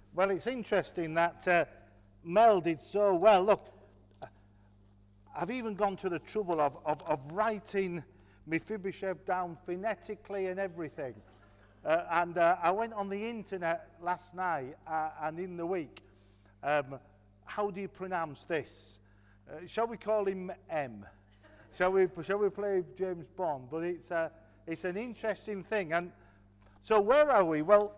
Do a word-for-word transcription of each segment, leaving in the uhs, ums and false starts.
Well, it's interesting that uh, Mel did so well. Look, I've even gone to the trouble of, of, of writing Mephibosheth down phonetically and everything. Uh, and uh, I went on the internet last night uh, and in the week. Um, how do you pronounce this? Uh, shall we call him M? Shall we, shall we play James Bond? But it's, uh, it's an interesting thing. And so where are we? Well,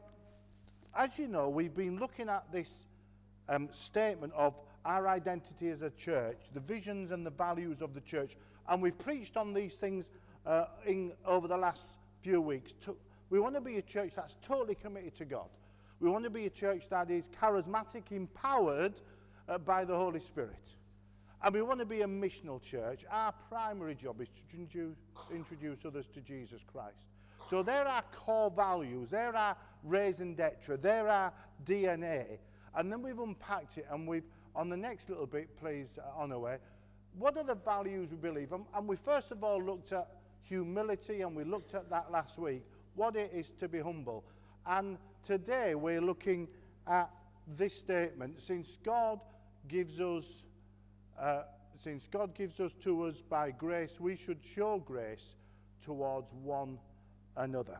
as you know, we've been looking at this um, statement of our identity as a church, the visions and the values of the church. And we've preached on these things uh, in, over the last few weeks. To, we want to be a church that's totally committed to God. We want to be a church that is charismatic, empowered uh, by the Holy Spirit. And we want to be a missional church. Our primary job is to introduce, introduce others to Jesus Christ. So there are core values, there are raison d'etre, there are D N A. And then we've unpacked it and we've, on the next little bit, please, uh, on our way, what are the values we believe? And, and we first of all looked at humility, and we looked at that last week, what it is to be humble. And today we're looking at this statement, since God gives us, uh, since God gives us to us by grace, we should show grace towards one another.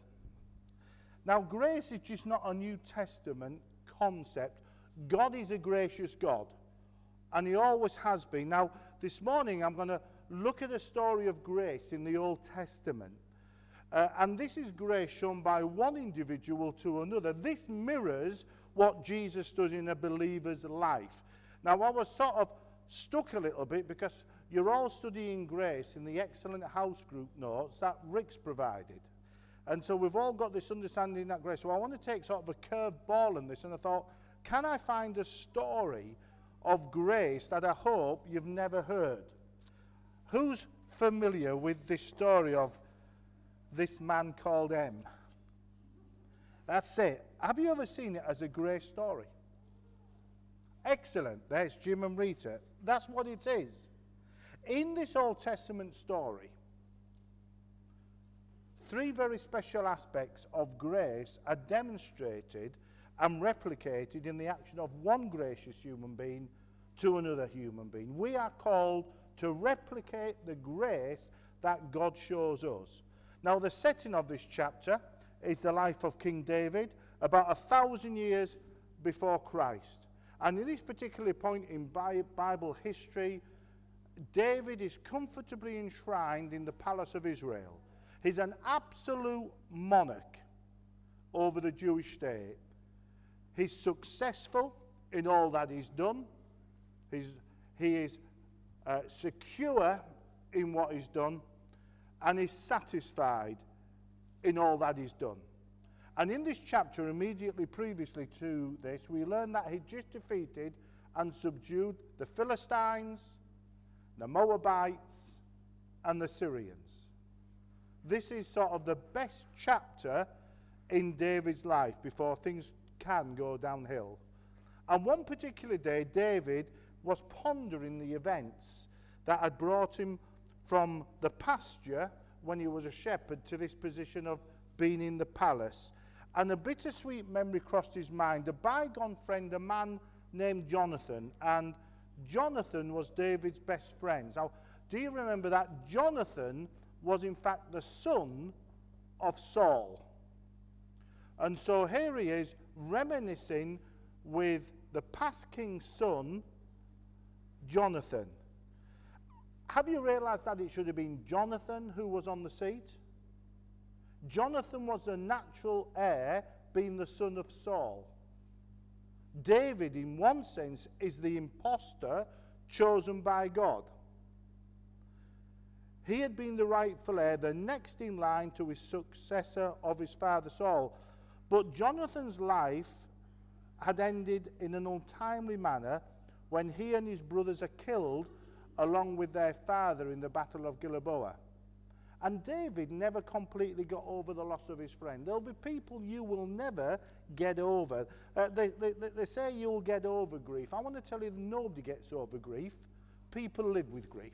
Now, grace is just not a New Testament concept. God is a gracious God, and he always has been. Now, this morning I'm going to look at a story of grace in the Old Testament. Uh, and this is grace shown by one individual to another. This mirrors what Jesus does in a believer's life. Now, I was sort of stuck a little bit because you're all studying grace in the excellent house group notes that Rick's provided. And so we've all got this understanding that grace. So I want to take sort of a curved ball in this, and I thought, can I find a story of grace that I hope you've never heard? Who's familiar with this story of this man called M? That's it. Have you ever seen it as a grace story? Excellent. There's Jim and Rita. That's what it is. In this Old Testament story, three very special aspects of grace are demonstrated and replicated in the action of one gracious human being to another human being. We are called to replicate the grace that God shows us. Now, the setting of this chapter is the life of King David, about a thousand years before Christ. And in this particular point in Bible history, David is comfortably enshrined in the palace of Israel. He's an absolute monarch over the Jewish state. He's successful in all that he's done. He's, he is uh, secure in what he's done, and he's satisfied in all that he's done. And in this chapter, immediately previously to this, we learn that he just defeated and subdued the Philistines, the Moabites, and the Syrians. This is sort of the best chapter in David's life before things can go downhill. And one particular day, David was pondering the events that had brought him from the pasture when he was a shepherd to this position of being in the palace. And a bittersweet memory crossed his mind. A bygone friend, a man named Jonathan. And Jonathan was David's best friend. Now, do you remember that Jonathan was in fact the son of Saul? And so here he is reminiscing with the past king's son, Jonathan. Have you realized that it should have been Jonathan who was on the seat? Jonathan was the natural heir, being the son of Saul. David, in one sense, is the impostor chosen by God. He had been the rightful heir, the next in line to his successor of his father Saul. But Jonathan's life had ended in an untimely manner when he and his brothers are killed along with their father in the Battle of Gilboa. And David never completely got over the loss of his friend. There'll be people you will never get over. Uh, they, they, they say you'll get over grief. I want to tell you that nobody gets over grief. People live with grief.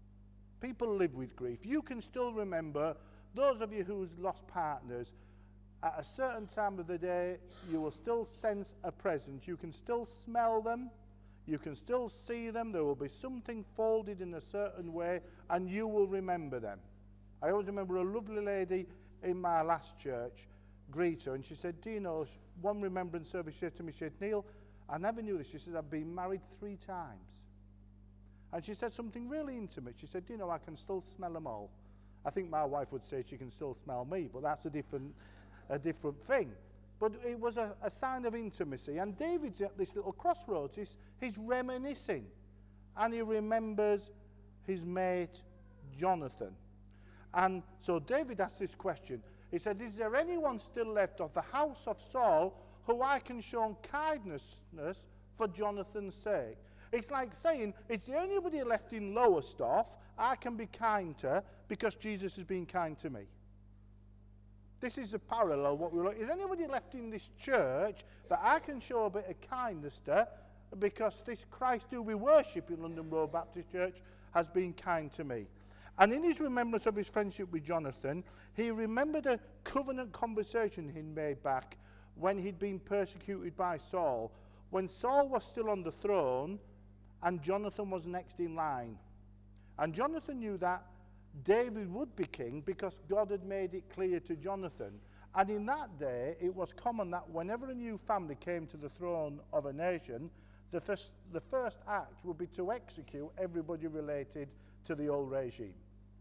People live with grief. You can still remember, those of you who's lost partners, at a certain time of the day, you will still sense a presence. You can still smell them. You can still see them. There will be something folded in a certain way, and you will remember them. I always remember a lovely lady in my last church, Greta, and she said, do you know, one remembrance service, she said to me, she said, Neil, I never knew this. She said, I've been married three times. And she said something really intimate. She said, do you know, I can still smell them all. I think my wife would say she can still smell me, but that's a different, a different thing. But it was a, a sign of intimacy. And David's at this little crossroads. He's, he's reminiscing. And he remembers his mate, Jonathan. And so David asked this question. He said, is there anyone still left of the house of Saul who I can show kindness for Jonathan's sake? It's like saying, is there anybody left in Lowestoft I can be kind to because Jesus has been kind to me? This is a parallel what we're looking. Is anybody left in this church that I can show a bit of kindness to because this Christ who we worship in London Road Baptist Church has been kind to me? And in his remembrance of his friendship with Jonathan, he remembered a covenant conversation he'd made back when he'd been persecuted by Saul, when Saul was still on the throne and Jonathan was next in line. And Jonathan knew that David would be king because God had made it clear to Jonathan. And in that day, it was common that whenever a new family came to the throne of a nation, the first, the first act would be to execute everybody related to the old regime,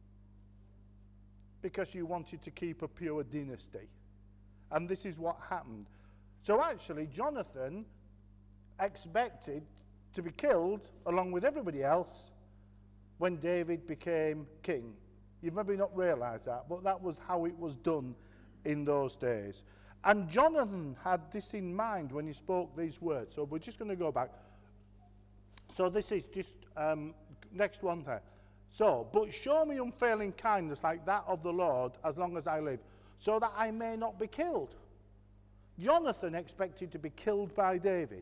because you wanted to keep a pure dynasty. And this is what happened. So actually, Jonathan expected to be killed along with everybody else when David became king. You've maybe not realised that, but that was how it was done in those days. And Jonathan had this in mind when he spoke these words. So we're just going to go back. So this is just, um, next one there. So, but show me unfailing kindness like that of the Lord as long as I live, so that I may not be killed. Jonathan expected to be killed by David.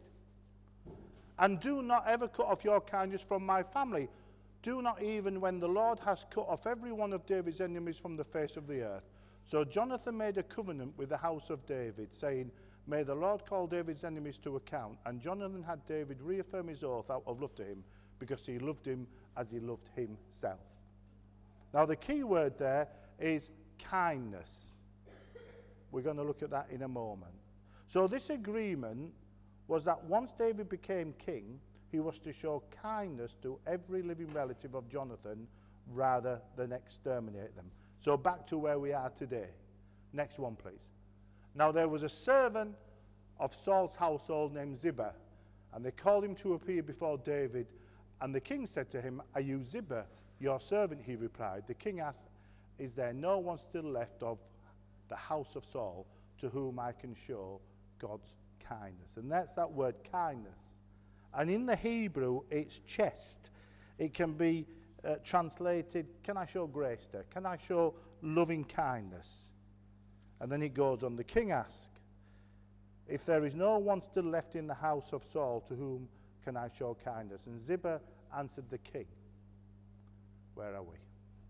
And do not ever cut off your kindness from my family. Do not even when the Lord has cut off every one of David's enemies from the face of the earth. So Jonathan made a covenant with the house of David, saying, may the Lord call David's enemies to account. And Jonathan had David reaffirm his oath out of love to him, because he loved him as he loved himself. Now the key word there is kindness. We're going to look at that in a moment. So this agreement was that once David became king, he was to show kindness to every living relative of Jonathan rather than exterminate them. So back to where we are today. Next one, please. Now there was a servant of Saul's household named Ziba, and they called him to appear before David. And the king said to him, are you Ziba, your servant? He replied. The king asked, is there no one still left of the house of Saul to whom I can show God's kindness? And that's that word, kindness. And in the Hebrew, it's chest. It can be uh, translated, can I show grace to? Can I show loving kindness? And then it goes on, the king asked, if there is no one still left in the house of Saul to whom can I show kindness? And Ziba answered the king. Where are we?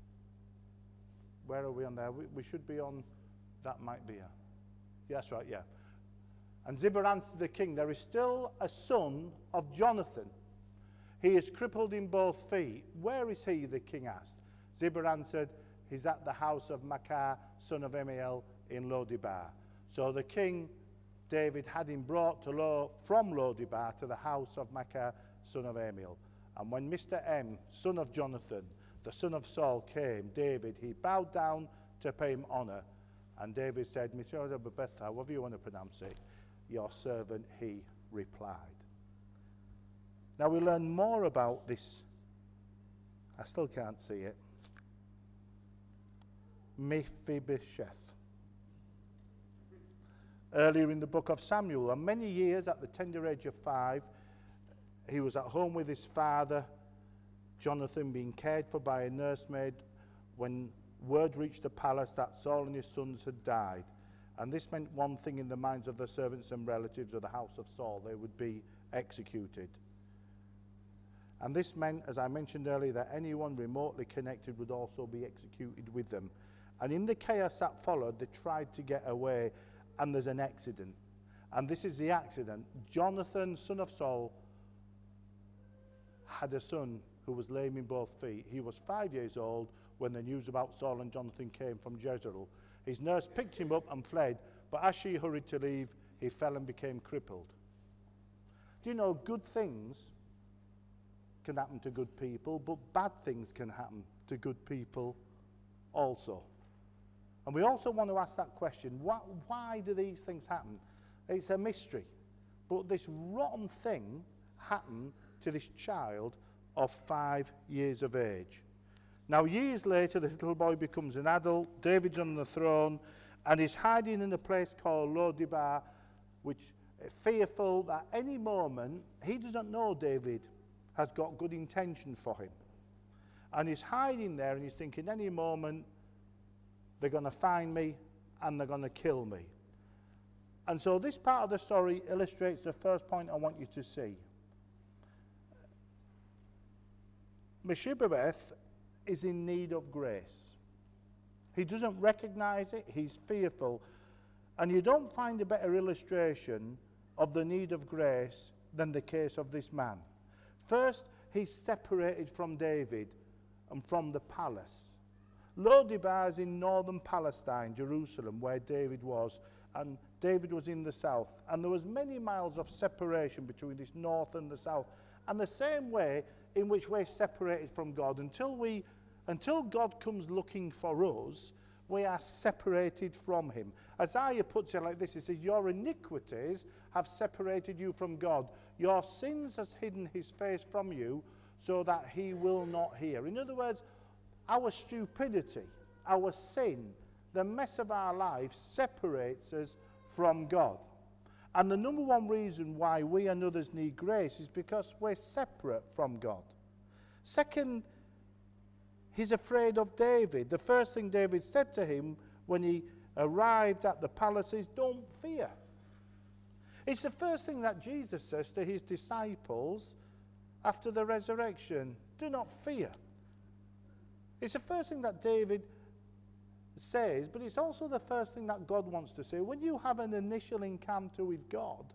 Where are we on there? We, we should be on, that might be a, yes, right, yeah. And Ziba answered the king, there is still a son of Jonathan. He is crippled in both feet. Where is he? The king asked. Ziba answered, he's at the house of Machir, son of Amiel, in Lo-debar. So the king, David, had him brought to Lo, from Lo-debar to the house of Machir, son of Amiel. And when Mister M, son of Jonathan, the son of Saul, came, David, he bowed down to pay him honor. And David said, Monsieur Betha, however you want to pronounce it, your servant, he replied. Now we learn more about this. I still can't see it. Mephibosheth. Earlier in the book of Samuel, and many years at the tender age of five, he was at home with his father, Jonathan, being cared for by a nursemaid, when word reached the palace that Saul and his sons had died. And this meant one thing in the minds of the servants and relatives of the house of Saul: they would be executed. And this meant, as I mentioned earlier, that anyone remotely connected would also be executed with them. And in the chaos that followed, they tried to get away. and there's an accident. And this is the accident. Jonathan, son of Saul, had a son who was lame in both feet. He was five years old when the news about Saul and Jonathan came from Jezreel. His nurse picked him up and fled, but as she hurried to leave, he fell and became crippled. Do you know, good things can happen to good people, but bad things can happen to good people also. And we also want to ask that question, why, why do these things happen? It's a mystery. But this rotten thing happened to this child of five years of age. Now, years later, the little boy becomes an adult. David's on the throne, and he's hiding in a place called Lo-debar, which is fearful that any moment, he doesn't know David has got good intention for him. And he's hiding there, and he's thinking, any moment, they're going to find me, and they're going to kill me. And so this part of the story illustrates the first point I want you to see. Mephibosheth is in need of grace. He doesn't recognize it, he's fearful. And you don't find a better illustration of the need of grace than the case of this man. First, he's separated from David and from the palace. Lo-debar is in northern Palestine, Jerusalem, where David was, and David was in the south. And there was many miles of separation between this north and the south. And the same way in which we're separated from God, until we, until God comes looking for us, we are separated from him. Isaiah puts it like this, he says, your iniquities have separated you from God. Your sins has hidden his face from you so that he will not hear. In other words, our stupidity, our sin, the mess of our life separates us from God. And the number one reason why we and others need grace is because we're separate from God. Second, he's afraid of David. The first thing David said to him when he arrived at the palace is, don't fear. It's the first thing that Jesus says to his disciples after the resurrection. Do not fear. It's the first thing that David says, but it's also the first thing that God wants to say. When you have an initial encounter with God,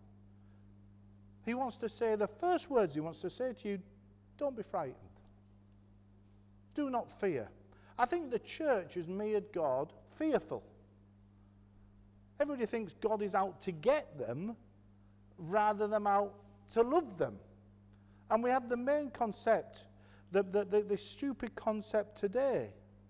he wants to say, the first words he wants to say to you, don't be frightened. Do not fear. I think the church has made God fearful. Everybody thinks God is out to get them rather than out to love them. And we have the main concept, the, the, the, the stupid concept today.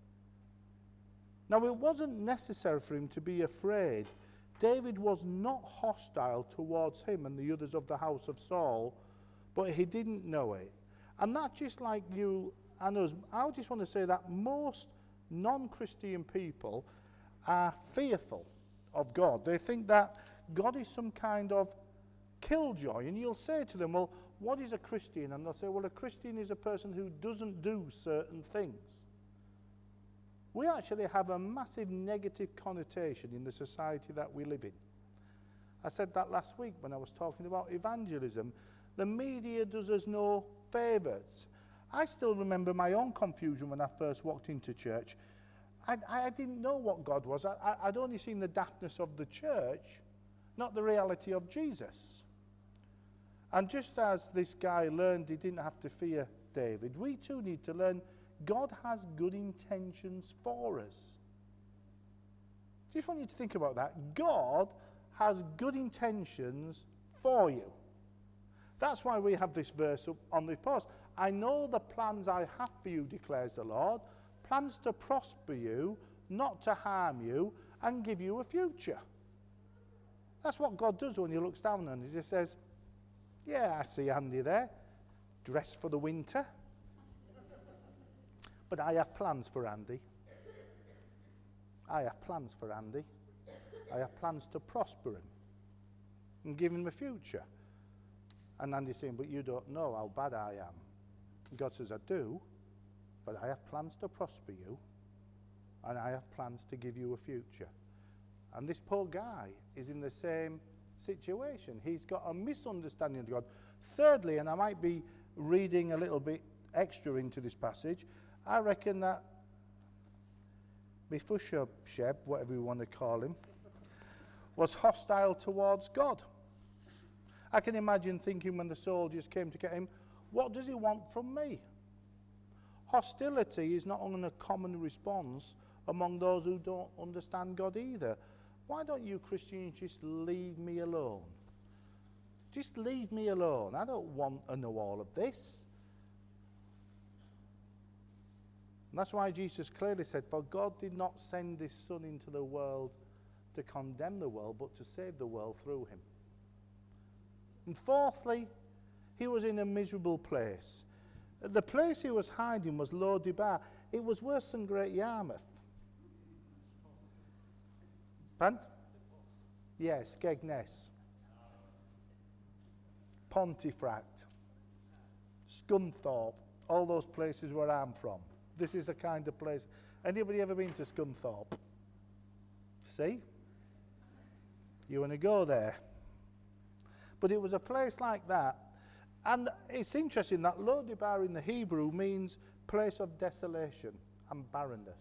Now, it wasn't necessary for him to be afraid. David was not hostile towards him and the others of the house of Saul, but he didn't know it. And not just like you and us. I just want to say that most non-Christian people are fearful of God. They think that God is some kind of killjoy. And you'll say to them, well, what is a Christian? And they'll say, well, a Christian is a person who doesn't do certain things. We actually have a massive negative connotation in the society that we live in. I said that last week when I was talking about evangelism. The media does us no favours. I still remember my own confusion when I first walked into church. I, I didn't know what God was. I, I, I'd only seen the daftness of the church, not the reality of Jesus. And just as this guy learned he didn't have to fear David, we too need to learn God has good intentions for us. Just want you to think about that. God has good intentions for you. That's why we have this verse up on the post. I know the plans I have for you, declares the Lord, plans to prosper you, not to harm you, and give you a future. That's what God does when he looks down on us. He says, yeah, I see Andy there, dressed for the winter. But I have plans for Andy. I have plans for Andy. I have plans to prosper him and give him a future. And Andy's saying, but you don't know how bad I am. And God says, I do, but I have plans to prosper you, and I have plans to give you a future. And this poor guy is in the same situation. He's got a misunderstanding of God. Thirdly, and I might be reading a little bit extra into this passage, I reckon that Mephibosheth, whatever you want to call him, was hostile towards God. I can imagine thinking when the soldiers came to get him, what does he want from me? Hostility is not only a common response among those who don't understand God either. Why don't you Christians just leave me alone? Just leave me alone. I don't want to know all of this. And that's why Jesus clearly said, for God did not send his Son into the world to condemn the world, but to save the world through him. And fourthly, he was in a miserable place. The place he was hiding was Lo-debar. It was worse than Great Yarmouth. Pardon? Yes, Skegness. Pontefract. Scunthorpe. All those places where I'm from. This is the kind of place. Anybody ever been to Scunthorpe? See? You want to go there. But it was a place like that. And it's interesting that Lo-debar in the Hebrew means place of desolation and barrenness.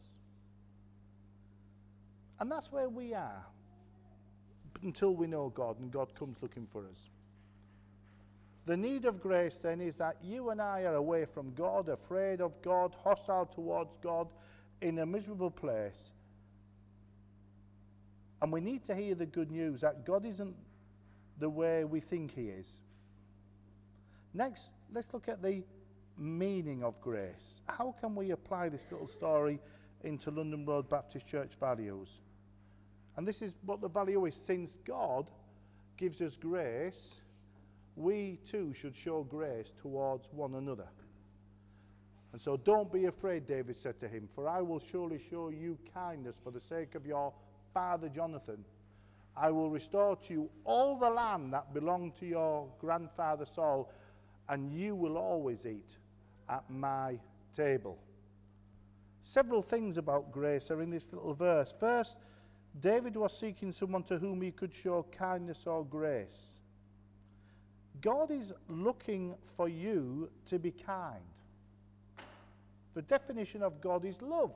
And that's where we are until we know God and God comes looking for us. The need of grace then is that you and I are away from God, afraid of God, hostile towards God, in a miserable place. And we need to hear the good news that God isn't the way we think he is. Next, let's look at the meaning of grace. How can we apply this little story into London Road Baptist Church values? And this is what the value is. Since God gives us grace, we too should show grace towards one another. And so don't be afraid, David said to him, for I will surely show you kindness for the sake of your father Jonathan. I will restore to you all the land that belonged to your grandfather Saul, and you will always eat at my table. Several things about grace are in this little verse. First, David was seeking someone to whom he could show kindness or grace. God is looking for you to be kind. The definition of God is love.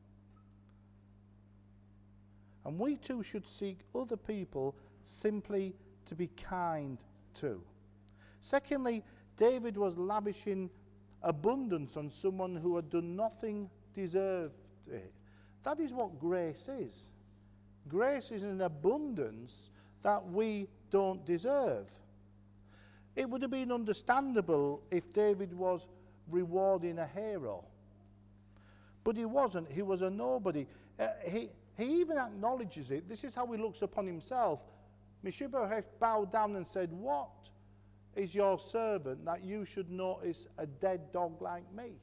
And we too should seek other people simply to be kind to. Secondly, David was lavishing abundance on someone who had done nothing deserved it. That is what grace is. Grace is an abundance that we don't deserve. It would have been understandable if David was rewarding a hero. But he wasn't. He was a nobody. Uh, he, he even acknowledges it. This is how he looks upon himself. Mephibosheth bowed down and said, what is your servant that you should notice a dead dog like me?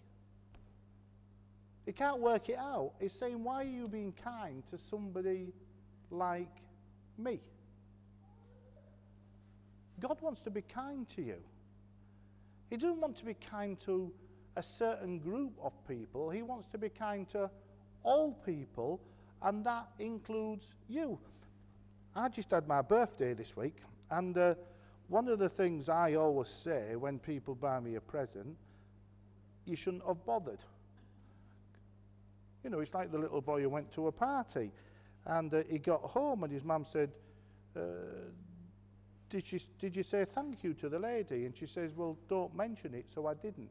He can't work it out. He's saying, why are you being kind to somebody like me? God wants to be kind to you. He doesn't want to be kind to a certain group of people. He wants to be kind to all people, and that includes you. I just had my birthday this week, and uh, one of the things I always say when people buy me a present, you shouldn't have bothered. You know, it's like the little boy who went to a party, and uh, he got home, and his mum said, uh, Did you, did you say thank you to the lady? And she says, well, don't mention it, so I didn't.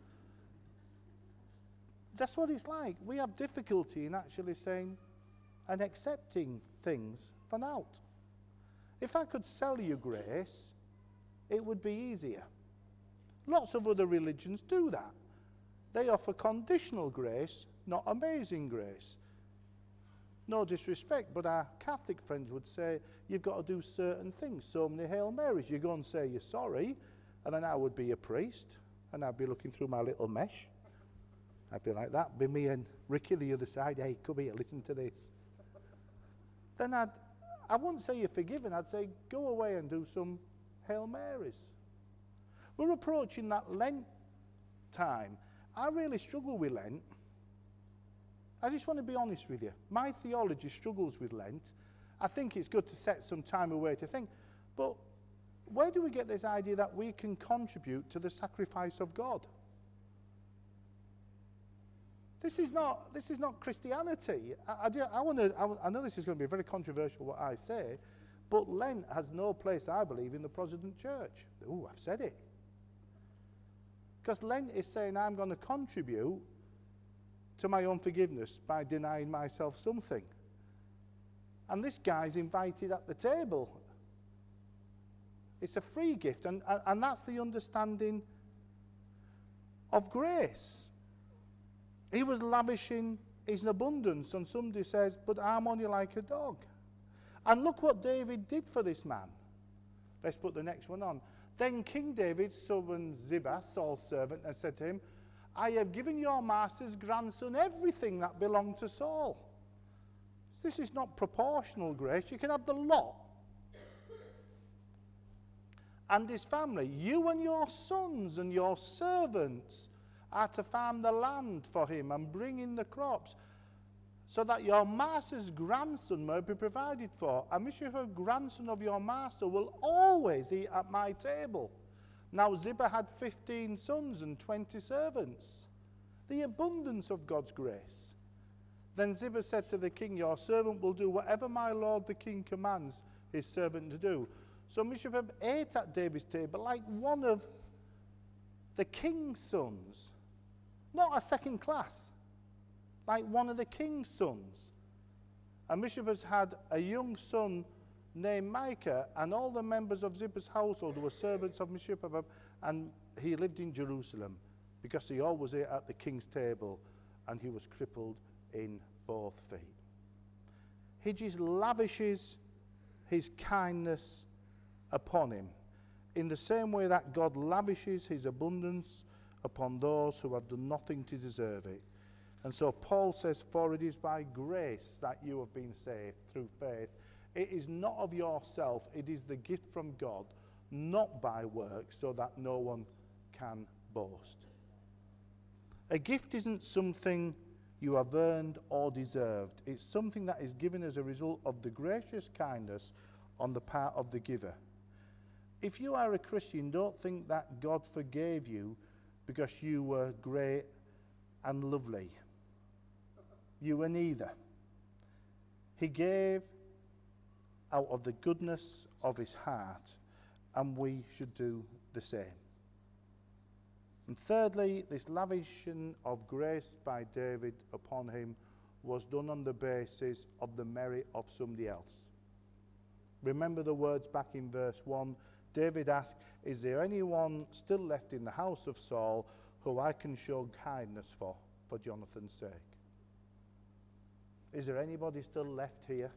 That's what it's like. We have difficulty in actually saying and accepting things for naught. If I could sell you grace, it would be easier. Lots of other religions do that. They offer conditional grace, not amazing grace. No disrespect, but our Catholic friends would say, you've got to do certain things. So many Hail Marys. You go and say you're sorry, and then I would be a priest, and I'd be looking through my little mesh. I'd be like that, be me and Ricky the other side. Hey, come here, listen to this. Then I'd, I wouldn't say you're forgiven. I'd say, go away and do some Hail Marys. We're approaching that Lent time. I really struggle with Lent. I just want to be honest with you. My theology struggles with Lent. I think it's good to set some time away to think. But where do we get this idea that we can contribute to the sacrifice of God? This is not, this is not Christianity. I, I, I, want to, I, I know this is going to be very controversial what I say, But Lent has no place, I believe, in the Protestant church. Ooh, I've said it. Because Lent is saying I'm going to contribute to my own forgiveness by denying myself something. And this guy's invited at the table. It's a free gift, and, and, and that's the understanding of grace. He was lavishing his abundance, and somebody says, but I'm only like a dog. And look what David did for this man. Let's put the next one on. Then King David summoned Ziba, Saul's servant, and said to him, I have given your master's grandson everything that belonged to Saul. This is not proportional grace. You can have the lot. And his family, you and your sons and your servants are to farm the land for him and bring in the crops, so that your master's grandson may be provided for. And whichever grandson of your master will always eat at my table. Now Ziba had fifteen sons and twenty servants. The abundance of God's grace. Then Ziba said to the king, your servant will do whatever my lord the king commands his servant to do. So Mephibosheth ate at David's table like one of the king's sons. Not a second class. Like one of the king's sons. And Mephibosheth had a young son named Micah, and all the members of Ziba's household were servants of Mephibosheth, and he lived in Jerusalem, because he always ate at the king's table, and he was crippled in both feet. He just lavishes his kindness upon him, in the same way that God lavishes his abundance upon those who have done nothing to deserve it. And so Paul says, for it is by grace that you have been saved through faith. It is not of yourself, it is the gift from God, not by works, so that no one can boast. A gift isn't something you have earned or deserved. It's something that is given as a result of the gracious kindness on the part of the giver. If you are a Christian, don't think that God forgave you because you were great and lovely. You were neither. He gave out of the goodness of his heart, and we should do the same. And thirdly, this lavishing of grace by David upon him was done on the basis of the merit of somebody else. Remember the words back in verse one. David asked, is there anyone still left in the house of Saul who I can show kindness for, for Jonathan's sake? Is there anybody still left here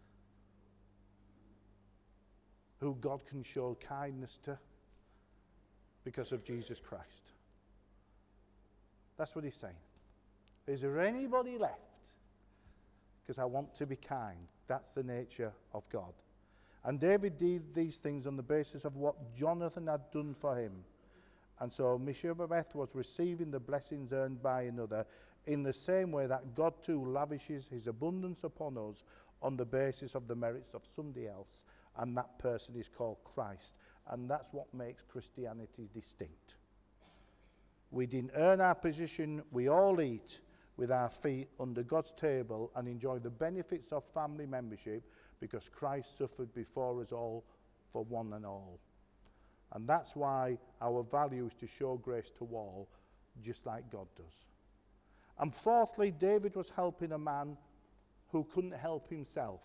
who God can show kindness to because of Jesus Christ? That's what he's saying. Is there anybody left? Because I want to be kind. That's the nature of God. And David did these things on the basis of what Jonathan had done for him. And so Mephibosheth was receiving the blessings earned by another in the same way that God too lavishes his abundance upon us on the basis of the merits of somebody else. And that person is called Christ. And that's what makes Christianity distinct. We didn't earn our position. We all eat with our feet under God's table and enjoy the benefits of family membership because Christ suffered before us all for one and all. And that's why our value is to show grace to all, just like God does. And fourthly, David was helping a man who couldn't help himself.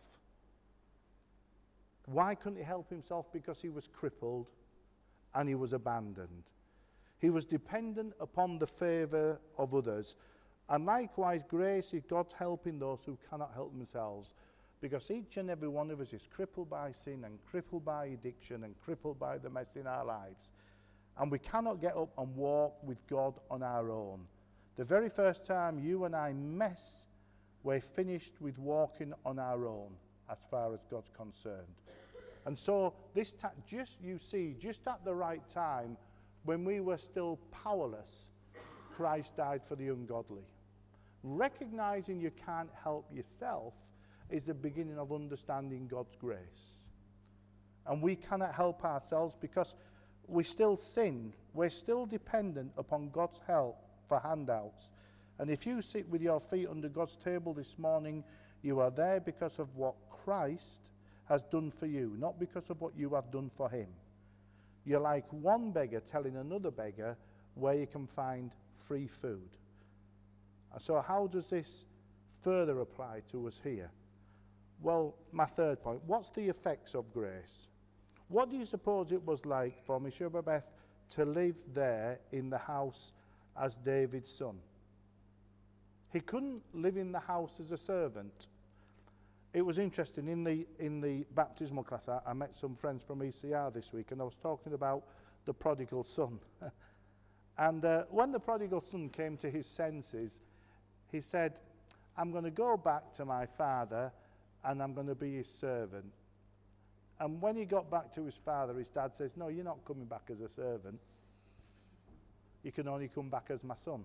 Why couldn't he help himself? Because he was crippled and he was abandoned. He was dependent upon the favour of others. And likewise, grace is God helping those who cannot help themselves. Because each and every one of us is crippled by sin and crippled by addiction and crippled by the mess in our lives. And we cannot get up and walk with God on our own. The very first time you and I mess, we're finished with walking on our own as far as God's concerned. And so this ta- just, you see, just at the right time, when we were still powerless, Christ died for the ungodly. Recognizing you can't help yourself is the beginning of understanding God's grace. And we cannot help ourselves because we still sin. We're still dependent upon God's help for handouts. And if you sit with your feet under God's table this morning, you are there because of what Christ has done for you, not because of what you have done for him. You're like one beggar telling another beggar where you can find free food. So how does this further apply to us here? Well, my third point, what's the effects of grace? What do you suppose it was like for Mephibosheth to live there in the house as David's son? He couldn't live in the house as a servant. It was interesting, in the in the baptismal class, I, I met some friends from E C R this week, and I was talking about the prodigal son. and uh, when the prodigal son came to his senses, he said, I'm going to go back to my father, and I'm going to be his servant. And when he got back to his father, his dad says, no, you're not coming back as a servant. You can only come back as my son.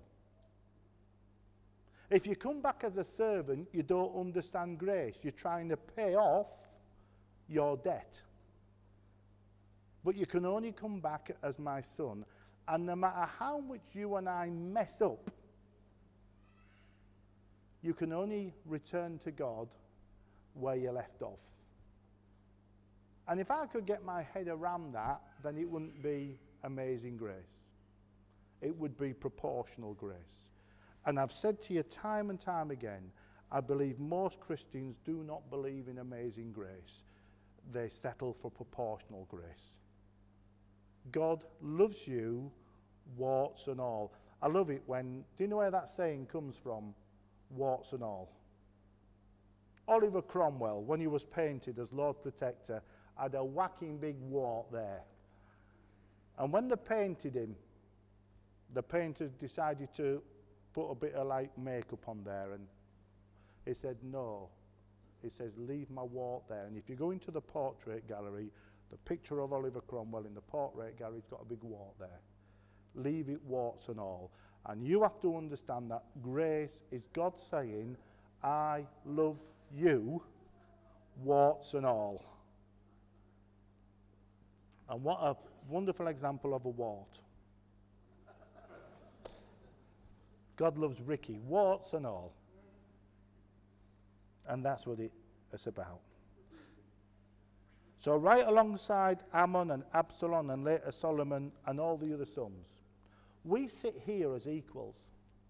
If you come back as a servant, you don't understand grace. You're trying to pay off your debt. But you can only come back as my son. And no matter how much you and I mess up, you can only return to God where you left off. And if I could get my head around that, then it wouldn't be amazing grace. It would be proportional grace. And I've said to you time and time again, I believe most Christians do not believe in amazing grace. They settle for proportional grace. God loves you, warts and all. I love it when, do you know where that saying comes from? Warts and all. Oliver Cromwell, when he was painted as Lord Protector, had a whacking big wart there. And when they painted him, the painter decided to put a bit of like makeup on there, and he said no. He says, leave my wart there. And if you go into the portrait gallery, the picture of Oliver Cromwell in the portrait gallery's got a big wart there. Leave it, warts and all. And you have to understand that grace is God saying, I love you, warts and all. And what a wonderful example of a wart. God loves Ricky, warts and all. And that's what it's about. So right alongside Ammon and Absalom and later Solomon and all the other sons, we sit here as equals.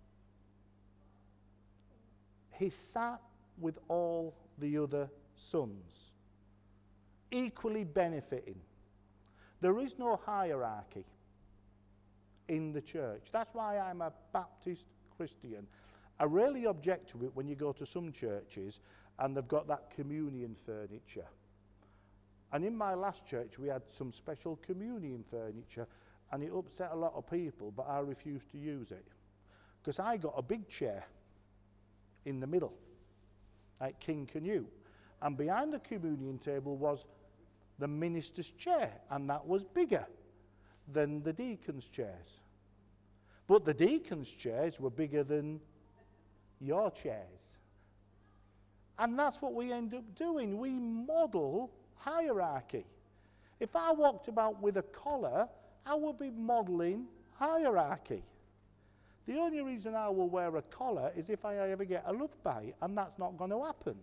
He sat with all the other sons, equally benefiting. There is no hierarchy in the church. That's why I'm a Baptist Christian. I really object to it when you go to some churches and they've got that communion furniture. And in my last church, we had some special communion furniture, and it upset a lot of people, but I refused to use it. Because I got a big chair in the middle, like King Canute. And behind the communion table was the minister's chair, and that was bigger than the deacon's chairs. But the deacon's chairs were bigger than your chairs. And that's what we end up doing. We model hierarchy. If I walked about with a collar, I would be modeling hierarchy. The only reason I will wear a collar is if I ever get a love bite, and that's not going to happen.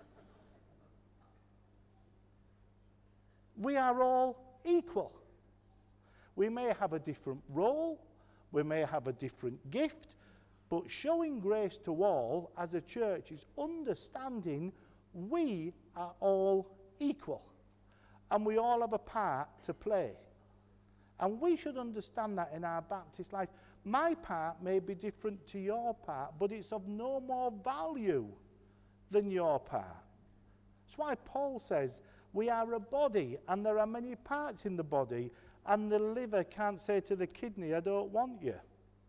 We are all equal. We may have a different role, we may have a different gift, but showing grace to all as a church is understanding we are all equal and we all have a part to play. And we should understand that in our Baptist life. My part may be different to your part, but it's of no more value than your part. That's why Paul says we are a body and there are many parts in the body, and the liver can't say to the kidney, I don't want you.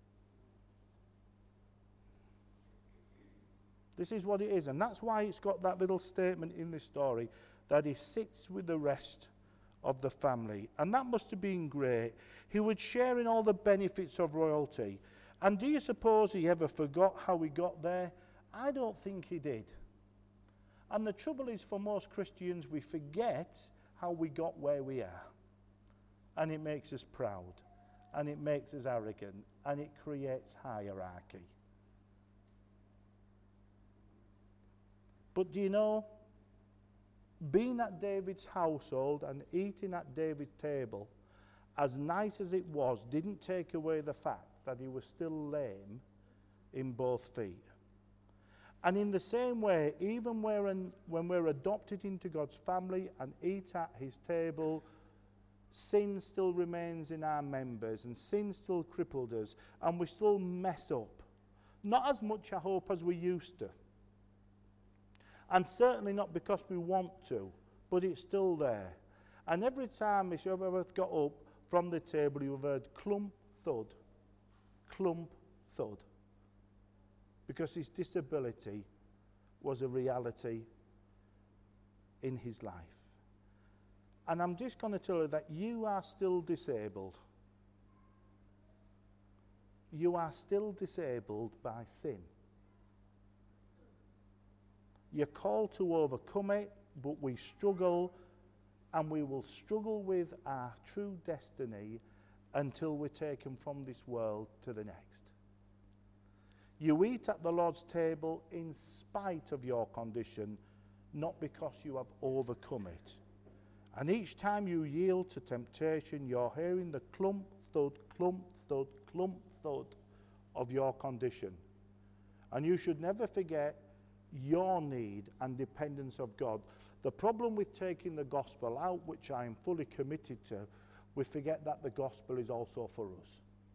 This is what it is, and that's why it's got that little statement in this story that he sits with the rest of the family. And that must have been great. He would share in all the benefits of royalty. And do you suppose he ever forgot how he got there? I don't think he did. And the trouble is, for most Christians, we forget how we got where we are. And it makes us proud. And it makes us arrogant. And it creates hierarchy. But do you know, being at David's household and eating at David's table, as nice as it was, didn't take away the fact that he was still lame in both feet. And in the same way, even when we're adopted into God's family and eat at his table, sin still remains in our members and sin still crippled us and we still mess up. Not as much, I hope, as we used to. And certainly not because we want to, but it's still there. And every time Mister Aberworth got up from the table, you heard clump, thud, clump, thud. Because his disability was a reality in his life. And I'm just going to tell you that you are still disabled. You are still disabled by sin. You're called to overcome it, but we struggle, and we will struggle with our true destiny until we're taken from this world to the next. You eat at the Lord's table in spite of your condition, not because you have overcome it. And each time you yield to temptation, you're hearing the clump, thud, clump, thud, clump, thud of your condition. And you should never forget your need and dependence of God. The problem with taking the gospel out, which I am fully committed to, we forget that the gospel is also for us.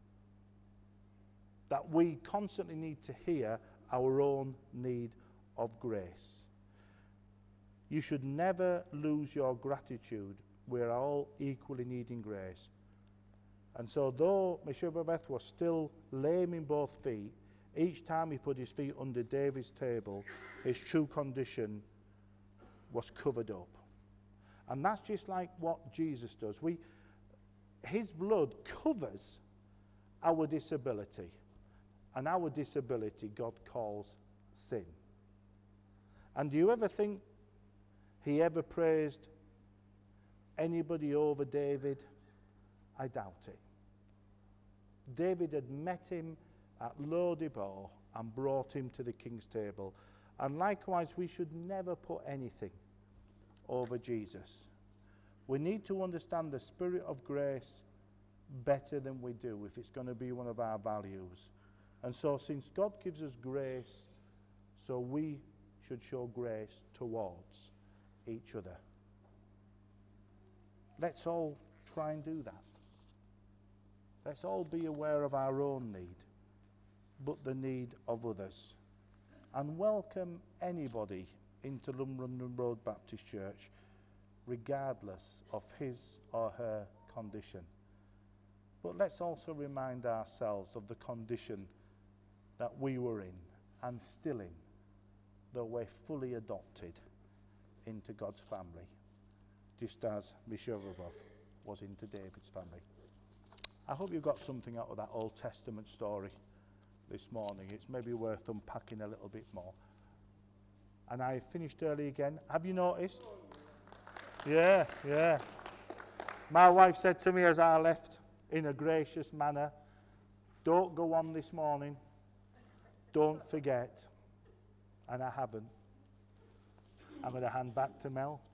That we constantly need to hear our own need of grace. You should never lose your gratitude. We're all equally needing grace. And so though Mister Aberworth was still lame in both feet, each time he put his feet under David's table, his true condition was covered up. And that's just like what Jesus does. We, his blood covers our disability. And our disability God calls sin. And do you ever think he ever praised anybody over David? I doubt it. David had met him at Lo-debar and brought him to the king's table. And likewise, we should never put anything over Jesus. We need to understand the spirit of grace better than we do if it's going to be one of our values. And so since God gives us grace, so we should show grace towards each other. Let's all try and do that. Let's all be aware of our own need, but the need of others. And welcome anybody into London Road Baptist Church, regardless of his or her condition. But let's also remind ourselves of the condition that we were in and still in, though we're fully adopted into God's family, just as Mister Aberworth was into David's family. I hope you got something out of that Old Testament story this morning. It's maybe worth unpacking a little bit more. And I finished early again. Have you noticed? Yeah, yeah. My wife said to me as I left, in a gracious manner, don't go on this morning. Don't forget. And I haven't. I'm going to hand back to Mel.